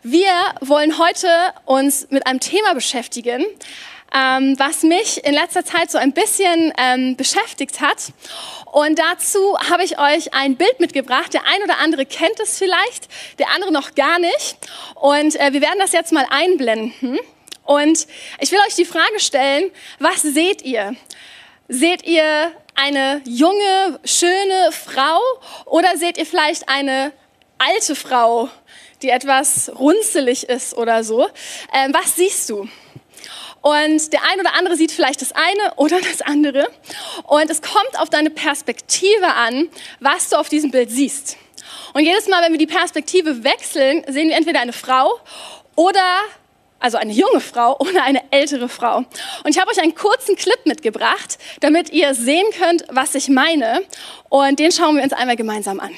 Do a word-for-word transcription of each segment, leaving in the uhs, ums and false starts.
Wir wollen heute uns mit einem Thema beschäftigen, ähm, was mich in letzter Zeit so ein bisschen ähm, beschäftigt hat. Und dazu habe ich euch ein Bild mitgebracht. Der ein oder andere kennt es vielleicht, der andere noch gar nicht. Und äh, wir werden das jetzt mal einblenden. Und ich will euch die Frage stellen, was seht ihr? Seht ihr eine junge, schöne Frau oder seht ihr vielleicht eine alte Frau, die etwas runzelig ist oder so? Ähm, was siehst du? Und der ein oder andere sieht vielleicht das eine oder das andere. Und es kommt auf deine Perspektive an, was du auf diesem Bild siehst. Und jedes Mal, wenn wir die Perspektive wechseln, sehen wir entweder eine Frau oder, also eine junge Frau oder eine ältere Frau. Und ich habe euch einen kurzen Clip mitgebracht, damit ihr sehen könnt, was ich meine. Und den schauen wir uns einmal gemeinsam an.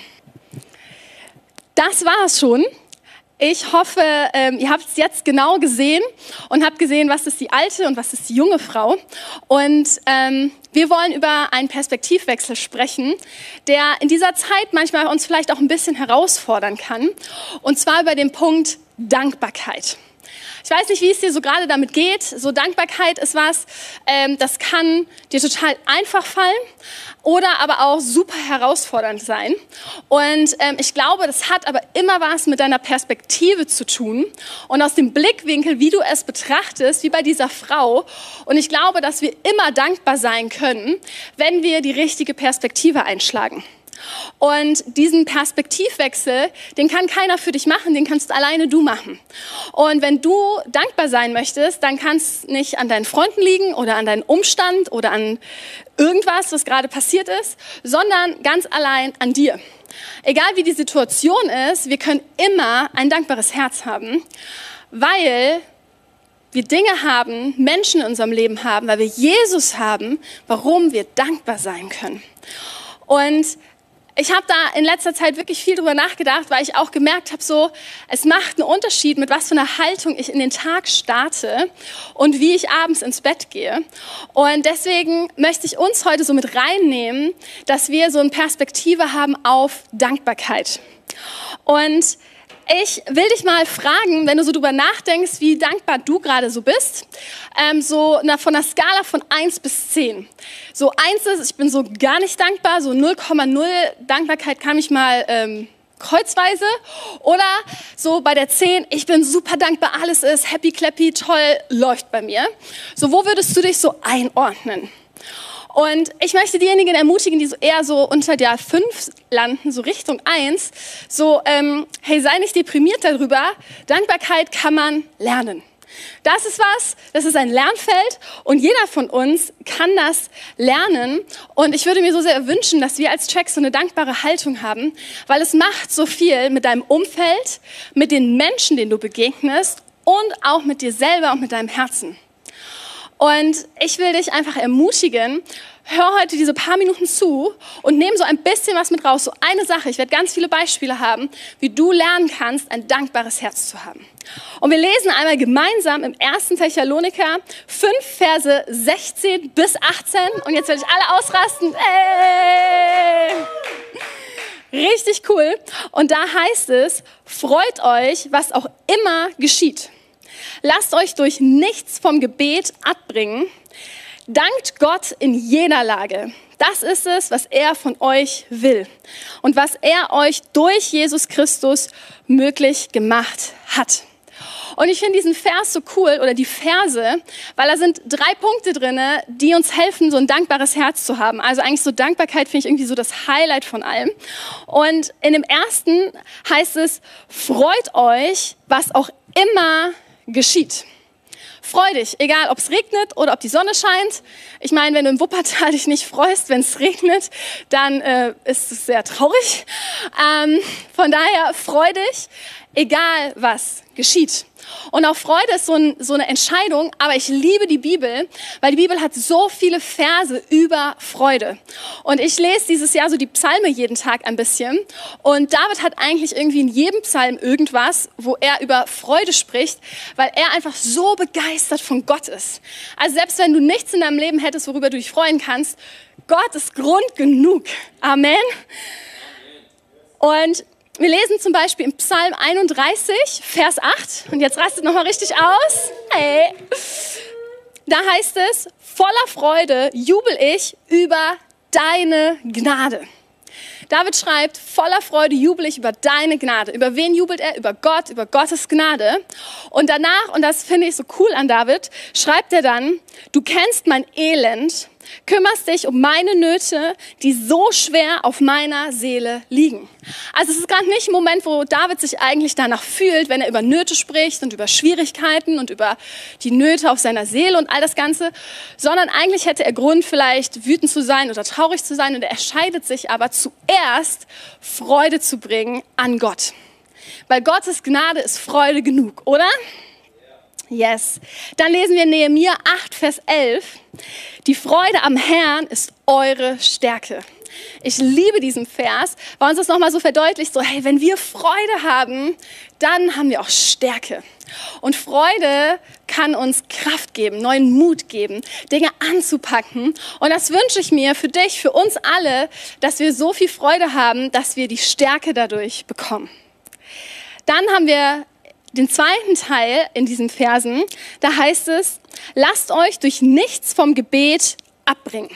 Das war es schon. Ich hoffe, ähm, ihr habt es jetzt genau gesehen und habt gesehen, was ist die alte und was ist die junge Frau. Und ähm, wir wollen über einen Perspektivwechsel sprechen, der in dieser Zeit manchmal uns vielleicht auch ein bisschen herausfordern kann. Und zwar über den Punkt Dankbarkeit. Ich weiß nicht, wie es dir so gerade damit geht. So Dankbarkeit ist was, ähm, das kann dir total einfach fallen oder aber auch super herausfordernd sein. Und ähm, ich glaube, das hat aber immer was mit deiner Perspektive zu tun und aus dem Blickwinkel, wie du es betrachtest, wie bei dieser Frau. Und ich glaube, dass wir immer dankbar sein können, wenn wir die richtige Perspektive einschlagen. Und diesen Perspektivwechsel, den kann keiner für dich machen, den kannst alleine du machen. Und wenn du dankbar sein möchtest, dann kann es nicht an deinen Freunden liegen oder an deinem Umstand oder an irgendwas, was gerade passiert ist, sondern ganz allein an dir. Egal wie die Situation ist, wir können immer ein dankbares Herz haben, weil wir Dinge haben, Menschen in unserem Leben haben, weil wir Jesus haben, warum wir dankbar sein können. Und ich habe da in letzter Zeit wirklich viel drüber nachgedacht, weil ich auch gemerkt habe, so, es macht einen Unterschied, mit was für einer Haltung ich in den Tag starte und wie ich abends ins Bett gehe. Und deswegen möchte ich uns heute so mit reinnehmen, dass wir so eine Perspektive haben auf Dankbarkeit. Und ich will dich mal fragen, wenn du so drüber nachdenkst, wie dankbar du gerade so bist, ähm, so na, von einer Skala von eins bis zehn. So eins ist, ich bin so gar nicht dankbar, so null Komma null Dankbarkeit kann mich mal ähm, kreuzweise. Oder so bei der zehn, ich bin super dankbar, alles ist happy, clappy, toll, läuft bei mir. So, wo würdest du dich so einordnen? Und ich möchte diejenigen ermutigen, die so eher so unter der fünf landen, so Richtung eins, so, ähm, hey, sei nicht deprimiert darüber, Dankbarkeit kann man lernen. Das ist was, das ist ein Lernfeld und jeder von uns kann das lernen. Und ich würde mir so sehr wünschen, dass wir als Track so eine dankbare Haltung haben, weil es macht so viel mit deinem Umfeld, mit den Menschen, denen du begegnest und auch mit dir selber und mit deinem Herzen. Und ich will dich einfach ermutigen, hör heute diese paar Minuten zu und nimm so ein bisschen was mit raus. So eine Sache, ich werde ganz viele Beispiele haben, wie du lernen kannst, ein dankbares Herz zu haben. Und wir lesen einmal gemeinsam im ersten Thessaloniker fünf, Verse sechzehn bis achtzehn. Und jetzt werde ich alle ausrasten. Ey! Richtig cool. Und da heißt es, freut euch, was auch immer geschieht. Lasst euch durch nichts vom Gebet abbringen. Dankt Gott in jeder Lage. Das ist es, was er von euch will und was er euch durch Jesus Christus möglich gemacht hat. Und ich finde diesen Vers so cool oder die Verse, weil da sind drei Punkte drin, die uns helfen, so ein dankbares Herz zu haben. Also eigentlich so Dankbarkeit finde ich irgendwie so das Highlight von allem. Und in dem ersten heißt es, freut euch, was auch immer geschieht. Freu dich, egal ob es regnet oder ob die Sonne scheint. Ich meine, wenn du im Wuppertal dich nicht freust, wenn es regnet, dann äh, ist es sehr traurig. Ähm, von daher freu dich, egal was geschieht. Und auch Freude ist so, ein, so eine Entscheidung, aber ich liebe die Bibel, weil die Bibel hat so viele Verse über Freude. Und ich lese dieses Jahr so die Psalme jeden Tag ein bisschen. Und David hat eigentlich irgendwie in jedem Psalm irgendwas, wo er über Freude spricht, weil er einfach so begeistert von Gott ist. Also selbst wenn du nichts in deinem Leben hättest, worüber du dich freuen kannst, Gott ist Grund genug. Amen. Und Wir lesen zum Beispiel im Psalm einunddreißig, Vers acht. Und jetzt rastet nochmal richtig aus. Hey. Da heißt es, voller Freude jubel ich über deine Gnade. David schreibt, voller Freude jubel ich über deine Gnade. Über wen jubelt er? Über Gott, über Gottes Gnade. Und danach, und das finde ich so cool an David, schreibt er dann, du kennst mein Elend, kümmerst dich um meine Nöte, die so schwer auf meiner Seele liegen. Also es ist gerade nicht ein Moment, wo David sich eigentlich danach fühlt, wenn er über Nöte spricht und über Schwierigkeiten und über die Nöte auf seiner Seele und all das Ganze, sondern eigentlich hätte er Grund, vielleicht wütend zu sein oder traurig zu sein, und er entscheidet sich aber zuerst, Freude zu bringen an Gott. Weil Gottes Gnade ist Freude genug, oder? Yes. Dann lesen wir Nehemia acht, Vers elf. Die Freude am Herrn ist eure Stärke. Ich liebe diesen Vers, weil uns das nochmal so verdeutlicht, so hey, wenn wir Freude haben, dann haben wir auch Stärke. Und Freude kann uns Kraft geben, neuen Mut geben, Dinge anzupacken. Und das wünsche ich mir für dich, für uns alle, dass wir so viel Freude haben, dass wir die Stärke dadurch bekommen. Dann haben wir den zweiten Teil in diesen Versen, da heißt es, lasst euch durch nichts vom Gebet abbringen.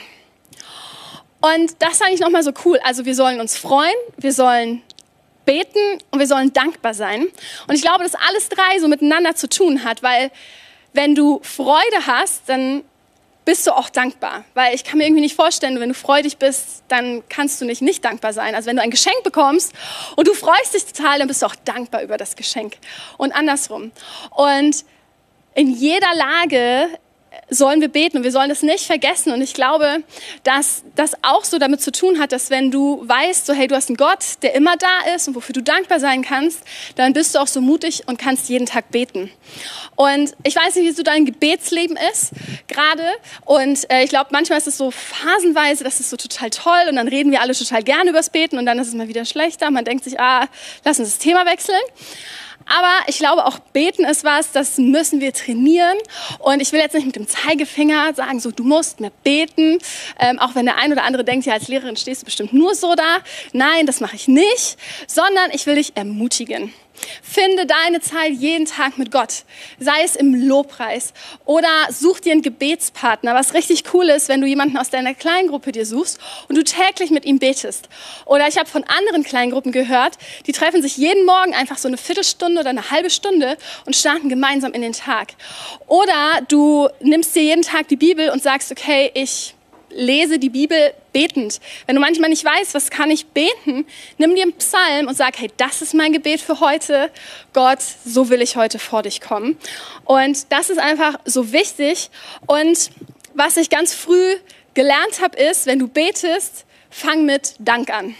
Und das fand ich nochmal so cool. Also wir sollen uns freuen, wir sollen beten und wir sollen dankbar sein. Und ich glaube, dass alles drei so miteinander zu tun hat, weil wenn du Freude hast, dann bist du auch dankbar. Weil ich kann mir irgendwie nicht vorstellen, wenn du freudig bist, dann kannst du nicht nicht dankbar sein. Also wenn du ein Geschenk bekommst und du freust dich total, dann bist du auch dankbar über das Geschenk. Und andersrum. Und in jeder Lage sollen wir beten und wir sollen das nicht vergessen. Und ich glaube, dass das auch so damit zu tun hat, dass wenn du weißt, so hey, du hast einen Gott, der immer da ist und wofür du dankbar sein kannst, dann bist du auch so mutig und kannst jeden Tag beten. Und ich weiß nicht, wie so dein Gebetsleben ist gerade. Und äh, ich glaube, manchmal ist es so phasenweise, das ist so total toll und dann reden wir alle total gerne übers Beten und dann ist es mal wieder schlechter. Man denkt sich, ah, lass uns das Thema wechseln. Aber ich glaube, auch beten ist was, das müssen wir trainieren. Und ich will jetzt nicht mit dem Zeigefinger sagen, so du musst mehr beten. Ähm, auch wenn der ein oder andere denkt, ja als Lehrerin stehst du bestimmt nur so da. Nein, das mache ich nicht. Sondern ich will dich ermutigen. Finde deine Zeit jeden Tag mit Gott, sei es im Lobpreis oder such dir einen Gebetspartner, was richtig cool ist, wenn du jemanden aus deiner Kleingruppe dir suchst und du täglich mit ihm betest. Oder ich habe von anderen Kleingruppen gehört, die treffen sich jeden Morgen einfach so eine Viertelstunde oder eine halbe Stunde und starten gemeinsam in den Tag. Oder du nimmst dir jeden Tag die Bibel und sagst, okay, ich lese die Bibel betend. Wenn du manchmal nicht weißt, was kann ich beten, nimm dir einen Psalm und sag, hey, das ist mein Gebet für heute. Gott, so will ich heute vor dich kommen. Und das ist einfach so wichtig. Und was ich ganz früh gelernt habe, ist, wenn du betest, fang mit Dank an.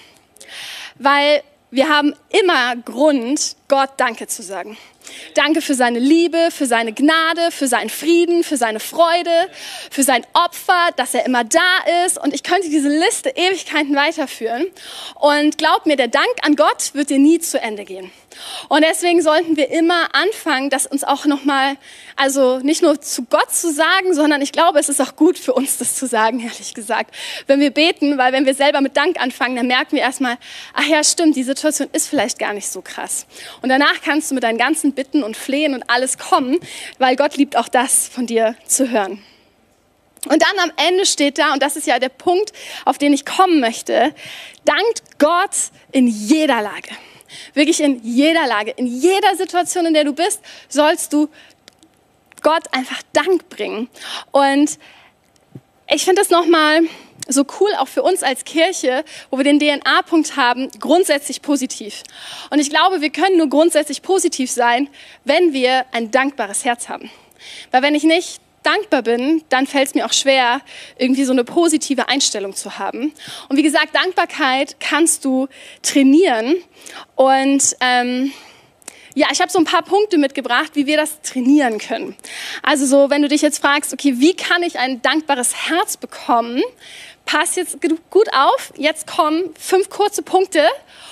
Weil wir haben immer Grund, Gott Danke zu sagen. Danke für seine Liebe, für seine Gnade, für seinen Frieden, für seine Freude, für sein Opfer, dass er immer da ist. Und ich könnte diese Liste Ewigkeiten weiterführen. Und glaub mir, der Dank an Gott wird dir nie zu Ende gehen. Und deswegen sollten wir immer anfangen, das uns auch nochmal, also nicht nur zu Gott zu sagen, sondern ich glaube, es ist auch gut für uns, das zu sagen, ehrlich gesagt, wenn wir beten, weil wenn wir selber mit Dank anfangen, dann merken wir erstmal, ach ja, stimmt, die Situation ist vielleicht gar nicht so krass. Und danach kannst du mit deinen ganzen Bitten und Flehen und alles kommen, weil Gott liebt auch das von dir zu hören. Und dann am Ende steht da, und das ist ja der Punkt, auf den ich kommen möchte, dankt Gott in jeder Lage. Wirklich in jeder Lage, in jeder Situation, in der du bist, sollst du Gott einfach Dank bringen. Und ich finde das nochmal so cool, auch für uns als Kirche, wo wir den D N A-Punkt haben, grundsätzlich positiv. Und ich glaube, wir können nur grundsätzlich positiv sein, wenn wir ein dankbares Herz haben. Weil wenn ich nicht dankbar bin, dann fällt es mir auch schwer, irgendwie so eine positive Einstellung zu haben. Und wie gesagt, Dankbarkeit kannst du trainieren. Und ähm, ja, ich habe so ein paar Punkte mitgebracht, wie wir das trainieren können. Also so, wenn du dich jetzt fragst, okay, wie kann ich ein dankbares Herz bekommen? Pass jetzt gut auf, jetzt kommen fünf kurze Punkte.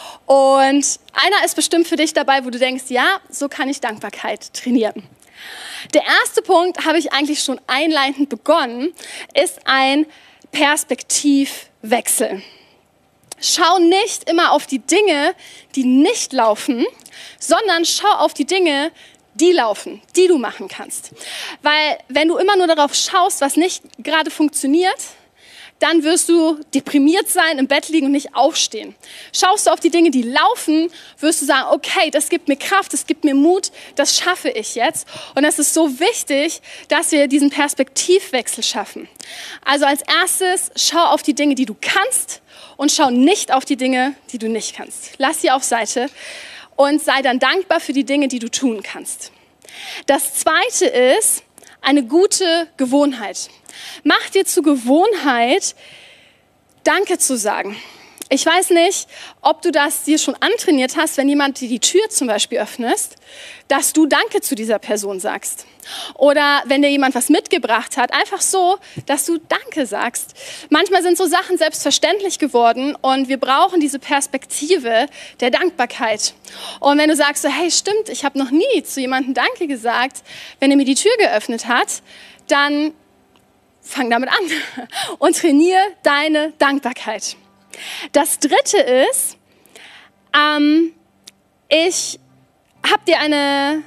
Und einer ist bestimmt für dich dabei, wo du denkst, ja, so kann ich Dankbarkeit trainieren. Der erste Punkt, habe ich eigentlich schon einleitend begonnen, ist ein Perspektivwechsel. schau nicht immer auf die Dinge, die nicht laufen, sondern schau auf die Dinge, die laufen, die du machen kannst. Weil wenn du immer nur darauf schaust, was nicht gerade funktioniert, dann wirst du deprimiert sein, im Bett liegen und nicht aufstehen. Schaust du auf die Dinge, die laufen, wirst du sagen, okay, das gibt mir Kraft, das gibt mir Mut, das schaffe ich jetzt. Und es ist so wichtig, dass wir diesen Perspektivwechsel schaffen. Also als erstes, schau auf die Dinge, die du kannst und schau nicht auf die Dinge, die du nicht kannst. Lass sie auf Seite und sei dann dankbar für die Dinge, die du tun kannst. Das Zweite ist eine gute Gewohnheit. Mach dir zur Gewohnheit, Danke zu sagen. Ich weiß nicht, ob du das dir schon antrainiert hast, wenn jemand dir die Tür zum Beispiel öffnest, dass du Danke zu dieser Person sagst. Oder wenn dir jemand was mitgebracht hat, einfach so, dass du Danke sagst. Manchmal sind so Sachen selbstverständlich geworden und wir brauchen diese Perspektive der Dankbarkeit. Und wenn du sagst, so, hey, stimmt, ich habe noch nie zu jemandem Danke gesagt, wenn er mir die Tür geöffnet hat, dann fang damit an und trainiere deine Dankbarkeit. Das Dritte ist, ähm, ich habe dir eine,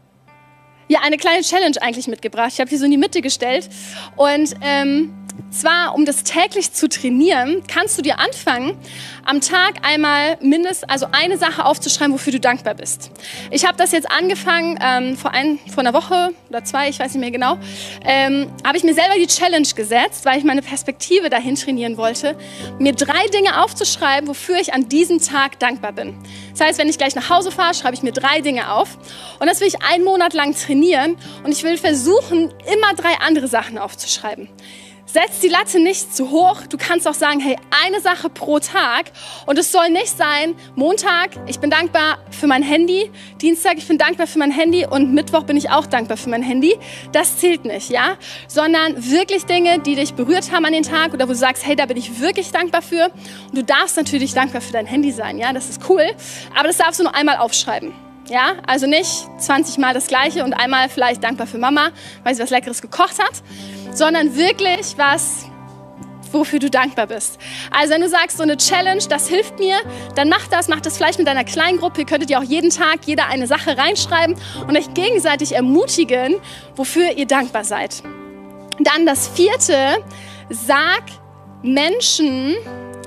ja, eine kleine Challenge eigentlich mitgebracht. Ich habe die so in die Mitte gestellt. Und ähm, zwar, um das täglich zu trainieren, kannst du dir anfangen, am Tag einmal mindestens, also eine Sache aufzuschreiben, wofür du dankbar bist. Ich habe das jetzt angefangen, ähm, vor, ein, vor einer Woche oder zwei, ich weiß nicht mehr genau, ähm, habe ich mir selber die Challenge gesetzt, weil ich meine Perspektive dahin trainieren wollte, mir drei Dinge aufzuschreiben, wofür ich an diesem Tag dankbar bin. Das heißt, wenn ich gleich nach Hause fahre, schreibe ich mir drei Dinge auf. Und das will ich einen Monat lang trainieren und ich will versuchen, immer drei andere Sachen aufzuschreiben. Setz die Latte nicht zu hoch. Du kannst auch sagen, hey, eine Sache pro Tag. Und es soll nicht sein, Montag, ich bin dankbar für mein Handy. Dienstag, ich bin dankbar für mein Handy. Und Mittwoch bin ich auch dankbar für mein Handy. Das zählt nicht, ja? Sondern wirklich Dinge, die dich berührt haben an den Tag oder wo du sagst, hey, da bin ich wirklich dankbar für. Und du darfst natürlich dankbar für dein Handy sein, ja? Das ist cool. Aber das darfst du nur einmal aufschreiben. Ja, also nicht zwanzig Mal das Gleiche und einmal vielleicht dankbar für Mama, weil sie was Leckeres gekocht hat, sondern wirklich was, wofür du dankbar bist. Also wenn du sagst, so eine Challenge, das hilft mir, dann mach das, mach das vielleicht mit deiner Kleingruppe. Ihr könntet ja auch jeden Tag jeder eine Sache reinschreiben und euch gegenseitig ermutigen, wofür ihr dankbar seid. Dann das Vierte, sag Menschen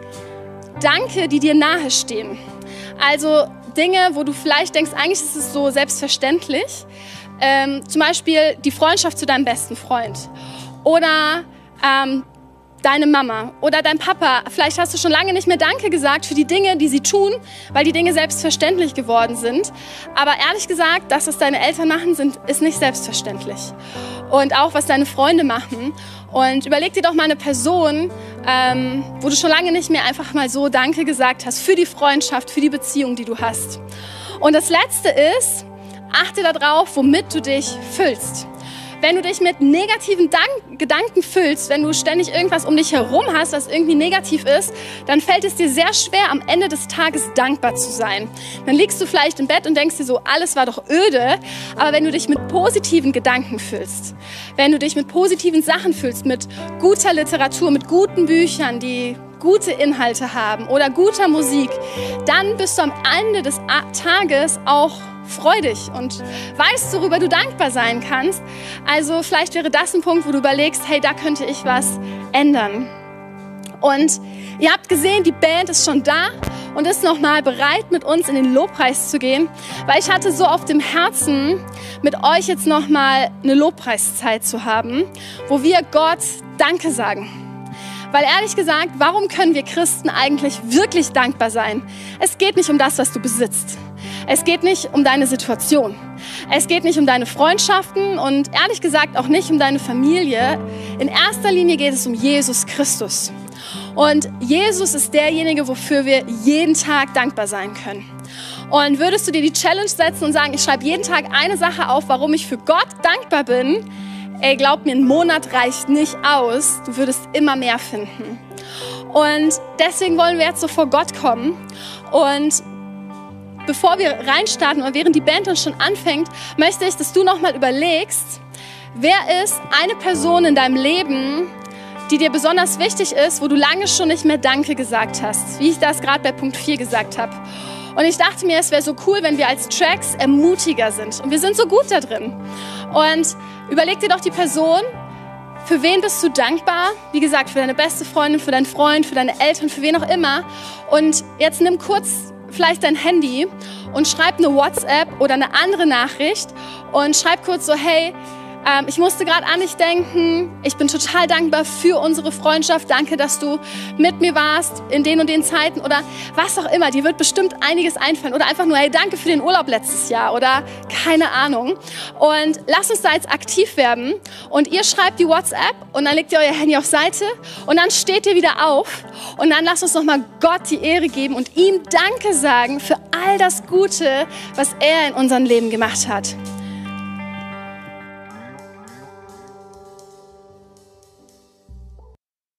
Danke, die dir nahe stehen. Also Dinge, wo du vielleicht denkst, eigentlich ist es so selbstverständlich. Ähm, zum Beispiel die Freundschaft zu deinem besten Freund. Oder ähm, deine Mama oder dein Papa. Vielleicht hast du schon lange nicht mehr Danke gesagt für die Dinge, die sie tun, weil die Dinge selbstverständlich geworden sind. Aber ehrlich gesagt, das, was deine Eltern machen, sind, ist nicht selbstverständlich. Und auch, was deine Freunde machen. Und überleg dir doch mal eine Person, ähm, wo du schon lange nicht mehr einfach mal so Danke gesagt hast für die Freundschaft, für die Beziehung, die du hast. Und das Letzte ist, achte darauf, womit du dich füllst. Wenn du dich mit negativen Dank- Gedanken füllst, wenn du ständig irgendwas um dich herum hast, was irgendwie negativ ist, dann fällt es dir sehr schwer, am Ende des Tages dankbar zu sein. Dann liegst du vielleicht im Bett und denkst dir so, alles war doch öde. Aber wenn du dich mit positiven Gedanken füllst, wenn du dich mit positiven Sachen füllst, mit guter Literatur, mit guten Büchern, die gute Inhalte haben oder guter Musik, dann bist du am Ende des Tages auch freudig und weißt, worüber du dankbar sein kannst. Also vielleicht wäre das ein Punkt, wo du überlegst, hey, da könnte ich was ändern. Und ihr habt gesehen, die Band ist schon da und ist nochmal bereit, mit uns in den Lobpreis zu gehen, weil ich hatte so auf dem Herzen, mit euch jetzt nochmal eine Lobpreiszeit zu haben, wo wir Gott Danke sagen. Weil ehrlich gesagt, warum können wir Christen eigentlich wirklich dankbar sein? Es geht nicht um das, was du besitzt. Es geht nicht um deine Situation. Es geht nicht um deine Freundschaften und ehrlich gesagt auch nicht um deine Familie. In erster Linie geht es um Jesus Christus. Und Jesus ist derjenige, wofür wir jeden Tag dankbar sein können. Und würdest du dir die Challenge setzen und sagen, ich schreibe jeden Tag eine Sache auf, warum ich für Gott dankbar bin, ey, glaub mir, ein Monat reicht nicht aus. Du würdest immer mehr finden. Und deswegen wollen wir jetzt so vor Gott kommen. Und bevor wir reinstarten und während die Band dann schon anfängt, möchte ich, dass du nochmal überlegst, wer ist eine Person in deinem Leben, die dir besonders wichtig ist, wo du lange schon nicht mehr Danke gesagt hast, wie ich das gerade bei Punkt vier gesagt habe. Und ich dachte mir, es wäre so cool, wenn wir als Tracks Ermutiger sind. Und wir sind so gut da drin. Und überleg dir doch die Person, für wen bist du dankbar? Wie gesagt, für deine beste Freundin, für deinen Freund, für deine Eltern, für wen auch immer. Und jetzt nimm kurz vielleicht dein Handy und schreib eine WhatsApp oder eine andere Nachricht und schreib kurz so, hey, ähm, ich musste gerade an dich denken, ich bin total dankbar für unsere Freundschaft, danke, dass du mit mir warst in den und den Zeiten oder was auch immer, dir wird bestimmt einiges einfallen oder einfach nur, hey, danke für den Urlaub letztes Jahr oder keine Ahnung. Und lasst uns da jetzt aktiv werden und ihr schreibt die WhatsApp und dann legt ihr euer Handy auf Seite und dann steht ihr wieder auf und dann lasst uns nochmal Gott die Ehre geben und ihm Danke sagen für all das Gute, was er in unserem Leben gemacht hat.